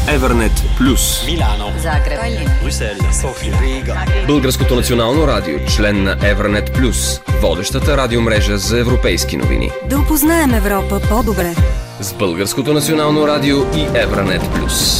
Евернет Плюс. Милано, Загреб, Брюксел, София, Рига. Българското национално радио, член на Евернет Плюс, водещата радиомрежа за европейски новини. да опознаем Европа по-добре. С Българското национално радио и Евернет Плюс.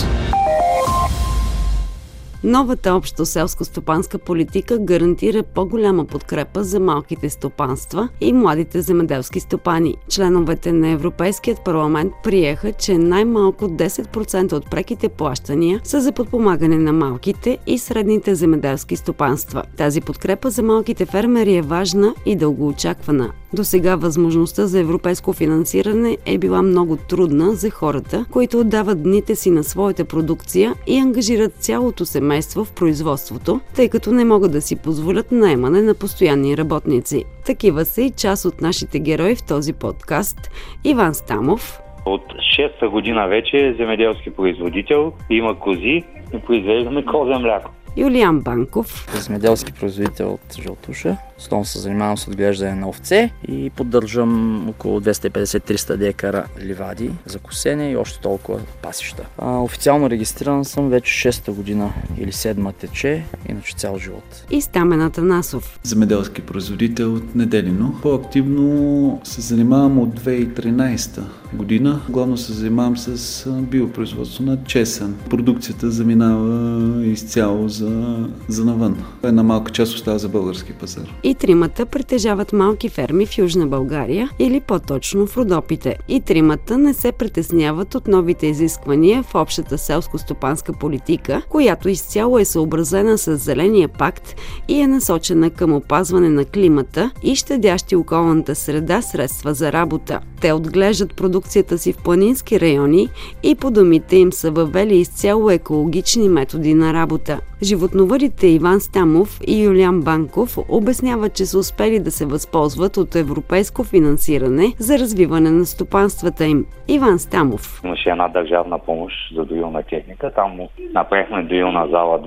Новата общо селско-стопанска политика гарантира по-голяма подкрепа за малките стопанства и младите земеделски стопани. Членовете на Европейският парламент приеха, че най-малко 10% от преките плащания са за подпомагане на малките и средните земеделски стопанства. Тази подкрепа за малките фермери е важна и дългоочаквана. Досега възможността за европейско финансиране е била много трудна за хората, които отдават дните си на своята продукция и ангажират цялото семейство в производството, тъй като не могат да си позволят наемане на постоянни работници. Такива са и част от нашите герои в този подкаст. Иван Стамов. От 6-та година вече е земеделски производител, има кози и произвеждаме козе мляко. Юлиан Банков. Земеделски производител от Жълтуша. Основно се занимавам с отглеждане на овце и поддържам около 250-300 декара ливади за косене и още толкова пасища. Официално регистриран съм вече 6-та година или 7-ма тече, иначе цял живот. И Стамен Атанасов. Земеделски производител от Неделино. По-активно се занимавам от 2013 година. Главно се занимавам с биопроизводство на чесън. Продукцията заминава изцяло за навън. Една малка част остава за български пазар. И тримата притежават малки ферми в Южна България или по-точно в Родопите. И тримата не се притесняват от новите изисквания в общата селско-стопанска политика, която изцяло е съобразена с Зеления пакт и е насочена към опазване на климата и щадящи околната среда средства за работа. Те отглеждат продукцията си в планински райони и по думите им са въвели изцяло екологични методи на работа. Животновъдите Иван Стамов и Юлиан Банков обясняват, че са успели да се възползват от европейско финансиране за развиване на стопанствата им. Иван Стамов. Имаше една държавна помощ за доилна техника. Там направихме доилна зала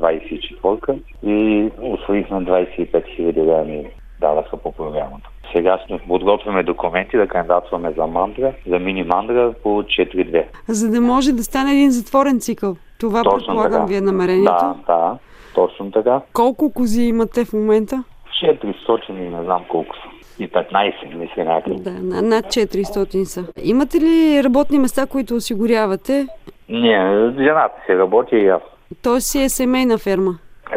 24 и усвоихме 25 000 лева ми даваха по програмата. Сега подготвяме документи да кандидатстваме за мандра, за мини мандра по 4-2. За да може да стане един затворен цикъл. Това Точно предполагам така. ви е намерението? Да, точно така. Колко кози имате в момента? 400 и не знам колко са. И 15, мисля някъде. Да, над 400 са. Имате ли работни места, които осигурявате? Не, жената си работи и аз. То си е семейна ферма.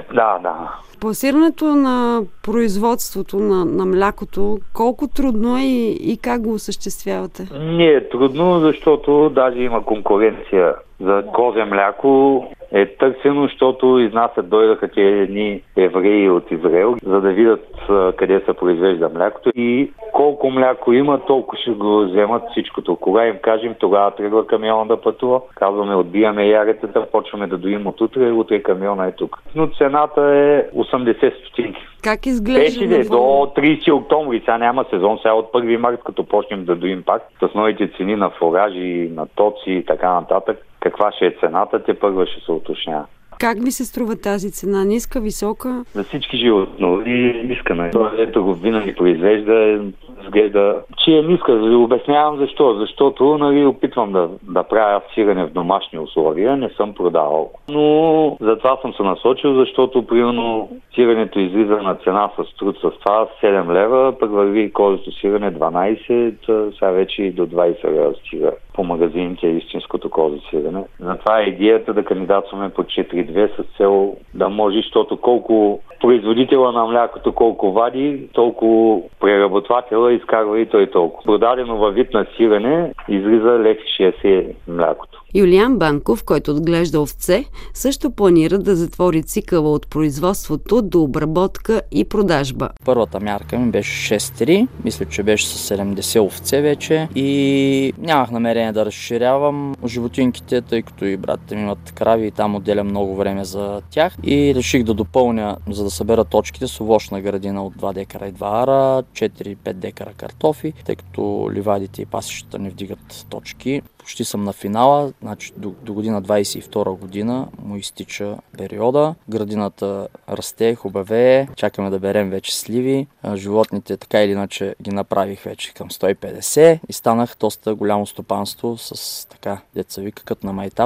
Да. Пласирането на производството на млякото, колко трудно е и как го осъществявате? Не е трудно, защото даже има конкуренция за козе мляко. Е търсено, защото изнасят дойдаха тези едни евреи от Израел, за да видят къде се произвежда млякото и колко мляко има, толкова ще го вземат всичкото. Кога им кажем, тогава тръгва камиона да пътува. Казваме, отбиваме яретата, почваме да доим от утре камиона е тук. Но цената е 80 стотинки. Как изглежда? Беше до 30 октомври, сега няма сезон, сега от 1 март, като почнем да доим пак, с новите цени на фуражи, на тоци и така нататък. Каква ще е цената, те първа ще се уточнява. Как ви се струва тази цена? Ниска, висока? За всички животновъди ниска. Ето го винаги произвежда, изглежда, че е ниска. Ви обяснявам защо. Защото опитвам да правя сирене в домашни условия, не съм продавал. Но затова съм се насочил, защото примерно сиренето излиза на цена с труд с това 7 лева, пък върви козето сирене 12, сега вече и до 20 лева стига по магазините истинското козе сирене. Затова е идеята да кандидатстваме по 4-2 с цел да може, защото колко производителя на млякото колко вади, толкова преработвателя изкарва и той толкова. Продадено във вид на сирене излиза 1,60 млякото. Юлиан Банков, който отглежда овце, също планира да затвори цикъла от производството до обработка и продажба. Първата мярка ми беше 6-3, мисля, че беше с 70 овце вече и нямах намерение да разширявам животинките, тъй като и братите ми имат крави и там отделя много време за тях и реших да допълня, за да събера точките с овощна градина от 2 декара и 2 ара, 4-5 декара картофи, тъй като ливадите и пасищата не вдигат точки. Почти съм на финала, значи до година 22 година му изтича периода. Градината расте, хубавее, чакаме да берем вече сливи. Животните така или иначе ги направих вече към 150 и станах доста голямо стопанство с така деца вика като на майтап.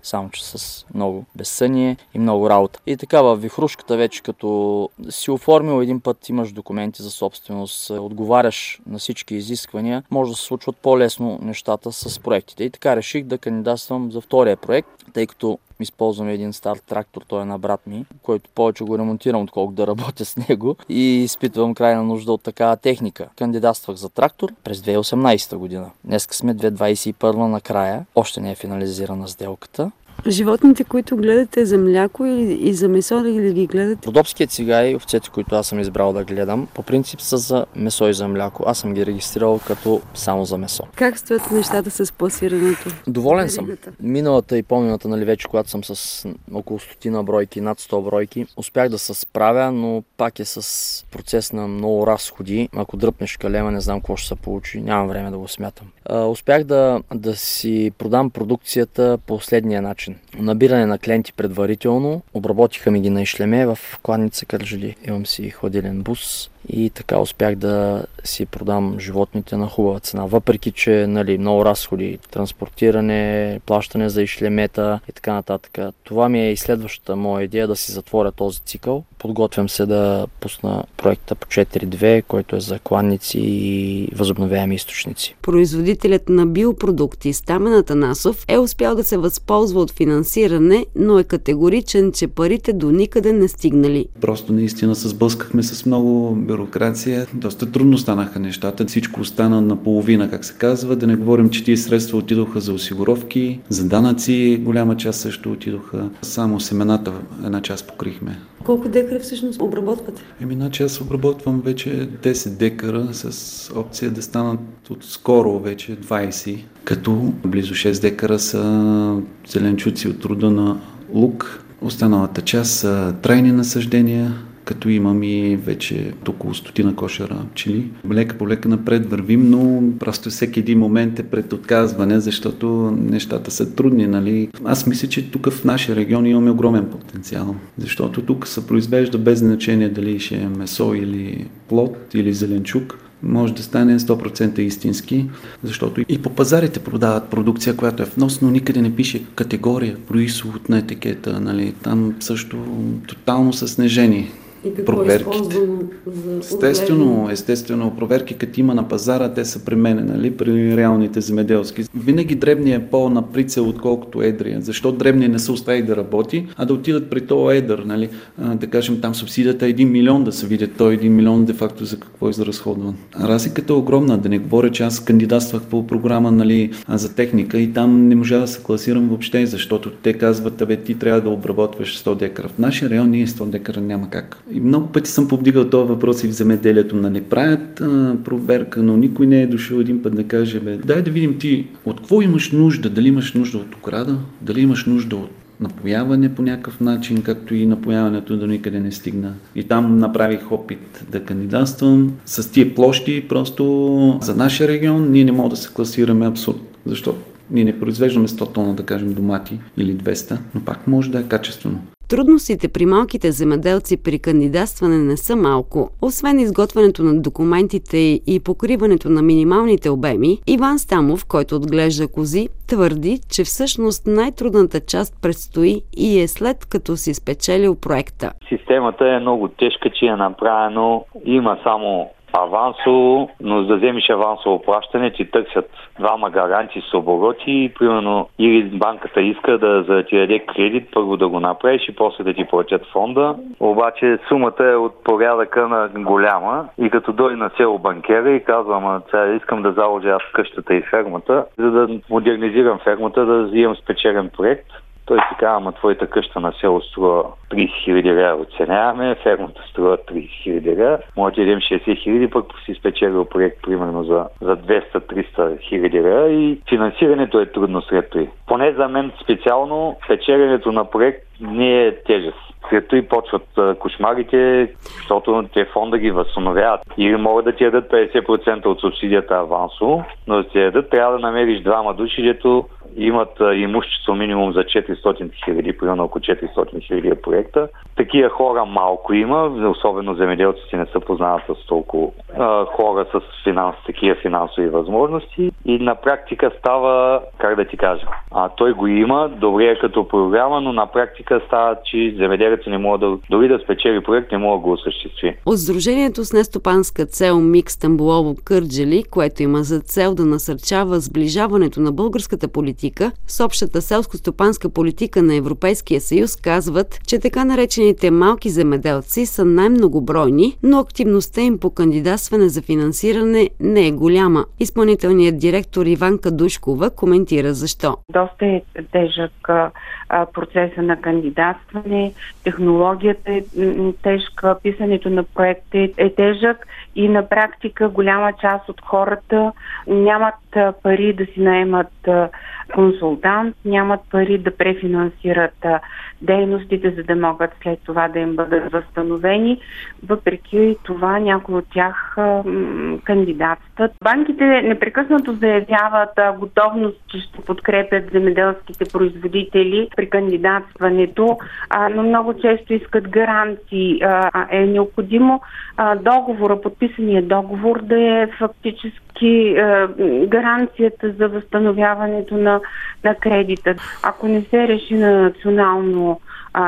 само че с много безсъние и много работа. И така във вихрушката вече като си оформил един път, имаш документи за собственост, отговаряш на всички изисквания, може да се случват по-лесно нещата с проектите. И така реших да кандидатствам за втория проект, тъй като използваме един стар трактор, той е на брат ми, който повече го ремонтирам, отколкото да работя с него и изпитвам крайна нужда от такава техника. Кандидатствах за трактор през 2018 година. Днеска сме 2021 накрая, още не е финализирана сделката. Животните, които гледате за мляко и за месо, ли ги гледате? Родопският цигай и овцете, които аз съм избрал да гледам, по принцип са за месо и за мляко. Аз съм ги регистрирал като само за месо. Как стоят нещата с пласирането? Доволен съм. Миналата и по-миналата, вече когато съм с около 100 бройки, над 100 бройки, успях да се справя, но пак е с процес на много разходи. Ако дръпнеш калема, не знам какво ще се получи, нямам време да го смятам. Успях да си продам продукцията по следния начин. Набиране на клиенти предварително, обработиха ми ги на ишлеме в Кладница Кърджали. Имам си ходилен бус и така успях да си продам животните на хубава цена. Въпреки, че много разходи, транспортиране, плащане за ишлемета и така нататък. Това ми е и следващата моя идея да си затворя този цикъл. Подготвям се да пусна проекта по 4.2, който е за кланници и възобновяеми източници. Производителят на биопродукти Стамен Атанасов е успял да се възползва от финансиране, но е категоричен, че парите до никъде не стигнали. Просто наистина се сблъскахме с много бюрокрация. Доста трудно станаха нещата. Всичко остана наполовина, как се казва. Да не говорим, че тия средства отидоха за осигуровки, за данъци. Голяма част също отидоха. Само семената една част покрихме. Колко декара всъщност обработвате? Аз обработвам вече 10 декара с опция да станат отскоро вече 20, като близо 6 декара са зеленчуци от рода на лук. Останалата част са трайни насъждения, като имам и вече около 100 кошера пчели. Лека по лека напред вървим, но просто всеки един момент е пред отказване, защото нещата са трудни, Аз мисля, че тук в нашия регион имаме огромен потенциал, защото тук се произвежда без значение дали ще е месо или плод или зеленчук. Може да стане 100% истински, защото и по пазарите продават продукция, която е внос, но никъде не пише категория, произход на етикета, Там също тотално са снежени проверките. Естествено, проверки, като има на пазара, те са при мене, при реалните земеделски. Винаги дребният е по-на прицел, отколкото едрия. Защо дребният не се остави да работи, а да отидат при този едър, Да кажем, там субсидията е 1 милион, да се видят той 1 милион де-факто за какво е изразходван. Разликата е огромна, да не говоря, че аз кандидатствах по програма, за техника и там не можа да се класирам въобще, защото те казват, ти трябва да обработваш 100 декара. В нашия район ние 100 декара няма как. И много пъти съм повдигал този въпрос и в земеделието, правят проверка, но никой не е дошъл един път да каже, дай да видим ти от какво имаш нужда, дали имаш нужда от ограда, дали имаш нужда от напояване по някакъв начин, както и напояването до никъде не стигна. И там направих опит да кандидатствам с тия площи, просто за нашия регион ние не можем да се класираме абсурд, защото ние не произвеждаме 100 тона, да кажем, домати или 200, но пак може да е качествено. Трудностите при малките земеделци при кандидатстване не са малко. Освен изготвянето на документите и покриването на минималните обеми, Иван Стамов, който отглежда кози, твърди, че всъщност най-трудната част предстои и е след като си спечелил проекта. Системата е много тежка, че е направено. Има само авансово, но за да вземеш авансово плащане, ти търсят двама гаранти с обороти и примерно или банката иска да ти даде кредит, първо да го направиш и после да ти платят фонда. Обаче сумата е от порядъка на голяма и като дойде на село банкера и казвам, искам да заложа аз къщата и фермата, за да модернизирам фермата, да взимам спечелен проект. Той си казва, твоята къща на село струва 30 000 лева, оценяваме, фермата струва 30 000 лева, може да идем 60 000, пък си спечелил проект примерно за 200-300 хиляди лева и финансирането е трудно сред той. Поне за мен специално печеленето на проект не е тежест. След това и почват кошмарите, защото те фонда ги възстановяват. Или могат да ти дадат 50% от субсидията авансово, но да ти дадат, трябва да намериш двама души, дето имат имущество минимум за 400 хиляди, примерно около 400 хиляди проекта. Такива хора малко има, особено земеделците не са познават с толкова хора с такива финансови възможности и на практика става, как да ти кажа, той го има, добре е като програма, но на практика става, че земеделците не могат дори да спечели проект, не могат да го осъществи. От Сдружението с нестопанска цел МИК Стамболово Кърджали, което има за цел да насърчава сближаването на българската политика с общата селско-стопанска политика на Европейския съюз, казват, че така наречените малки земеделци са най-многобройни, но активността им по кандидатстване за финансиране не е голяма. Изпълнителният директор Иванка Душкова коментира защо. Доста е тежък процеса на кандидатстване, технологията е тежка, писането на проекти е тежък и на практика голяма част от хората нямат пари да си наемат консултант, нямат пари да префинансират дейностите, за да могат след това да им бъдат възстановени. Въпреки това някои от тях кандидатстват. Банките непрекъснато заявяват готовност, че ще подкрепят земеделските производители при кандидатстването, но много често искат гаранции. Е необходимо подписания договор да е фактически гаранцията за възстановяването на кредита. Ако не се реши на национално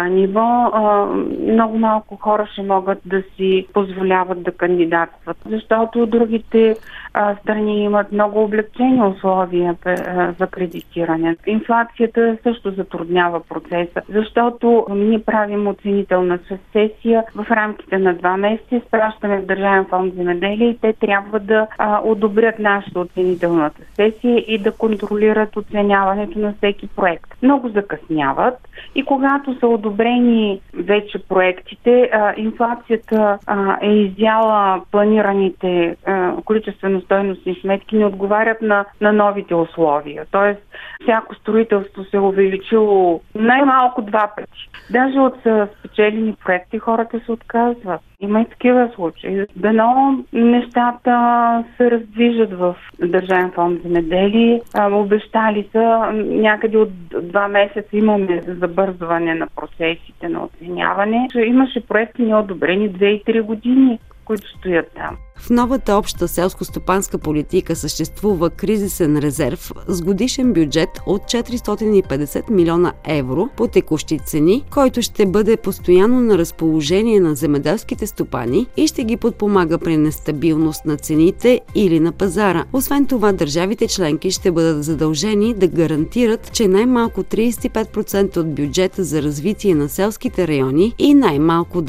ниво, много малко хора ще могат да си позволяват да кандидатстват, защото другите страни имат много облекчени условия за кредитиране. Инфлацията също затруднява процеса, защото ние правим оценителна сесия в рамките на 2 месеца, изпращаме в Държавен фонд земеделие и те трябва да одобрят нашата оценителната сесия и да контролират оценяването на всеки проект. Много закъсняват и когато са одобрени вече проектите, инфлацията е изяла планираните количествено-стойностни сметки, не отговарят на новите условия. Тоест, всяко строителство се увеличило най-малко 2 пъти. Даже от спечелени проекти хората се отказват. Има и такива случаи. Дано нещата се раздвижат в Държавен фонд земеделие. Обещали са някъде от 2 месеца имаме забързване на процесите на оценяване. Имаше проекти неодобрени 2 и 3 години, които стоят там. В новата обща селско-стопанска политика съществува кризисен резерв с годишен бюджет от 450 милиона евро по текущи цени, който ще бъде постоянно на разположение на земеделските стопани и ще ги подпомага при нестабилност на цените или на пазара. Освен това, държавите членки ще бъдат задължени да гарантират, че най-малко 35% от бюджета за развитие на селските райони и най-малко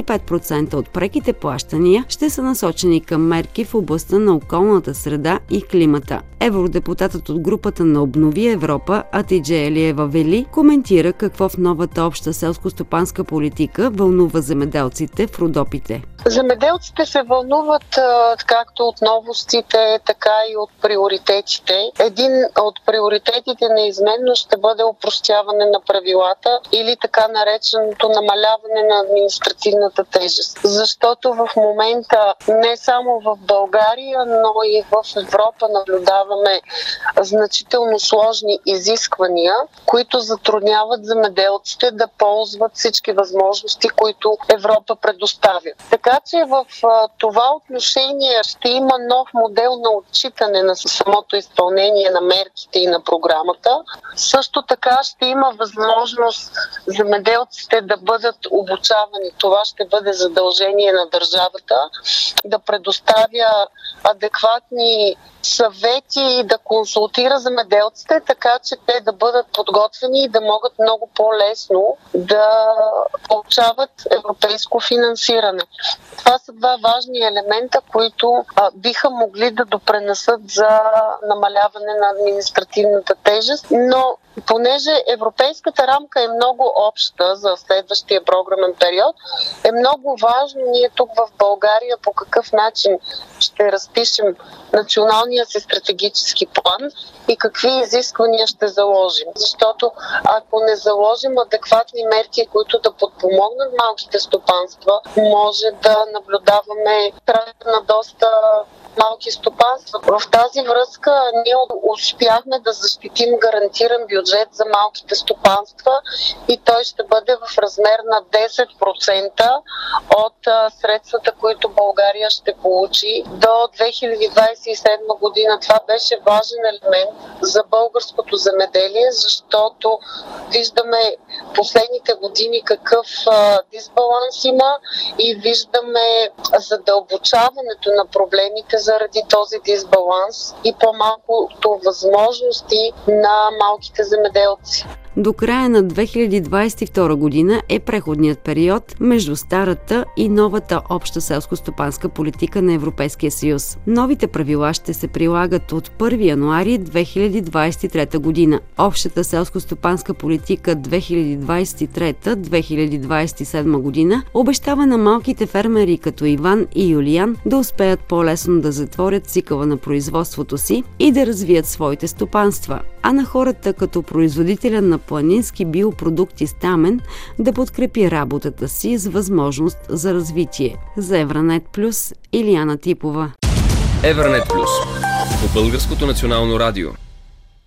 25% от преките плащания ще са насочени към мерки в областта на околната среда и климата. Евродепутатът от групата на Обнови Европа Атидже Елиева Вели коментира какво в новата обща селско-стопанска политика вълнува земеделците в Родопите. Земеделците се вълнуват както от новостите, така и от приоритетите. Един от приоритетите неизменно ще бъде опростяване на правилата или така нареченото намаляване на административната тежест. Защото в момента не само в България, но и в Европа наблюдаваме значително сложни изисквания, които затрудняват земеделците да ползват всички възможности, които Европа предоставя. Така че в това отношение ще има нов модел на отчитане на самото изпълнение на мерките и на програмата. Също така ще има възможност земеделците да бъдат обучавани. Това ще бъде задължение на държавата да предоставя адекватни съвети и да консултира земеделците, така че те да бъдат подготвени и да могат много по-лесно да получават европейско финансиране. Това са 2 важни елемента, които биха могли да допренесат за намаляване на административната тежест, но понеже европейската рамка е много обща за следващия програмен период, е много важно ние тук в България по какъв начин ще разпишем националния си стратегически план и какви изисквания ще заложим. Защото ако не заложим адекватни мерки, които да подпомогнат малките стопанства, може да наблюдаваме края на доста малки стопанства. В тази връзка ние успяхме да защитим гарантиран бюджет за малките стопанства и той ще бъде в размер на 10% от средствата, които България ще получи до 2027 година. Това беше важен елемент за българското земеделие, защото виждаме последните години какъв дисбаланс има и виждаме задълбочаването на проблемите заради този дисбаланс и по-малкото възможности на малките земеделци. До края на 2022 година е преходният период между старата и новата обща селско-стопанска политика на Европейския съюз. Новите правила ще се прилагат от 1 януари 2023 година. Общата селско-стопанска политика 2023-2027 година обещава на малките фермери като Иван и Юлиян да успеят по-лесно да затворят цикъла на производството си и да развият своите стопанства, а на хората като производителя на планински биопродукти Стамен да подкрепи работата си с възможност за развитие. За Евранет Плюс, Илияна Типова. Евранет Плюс по Българското национално радио.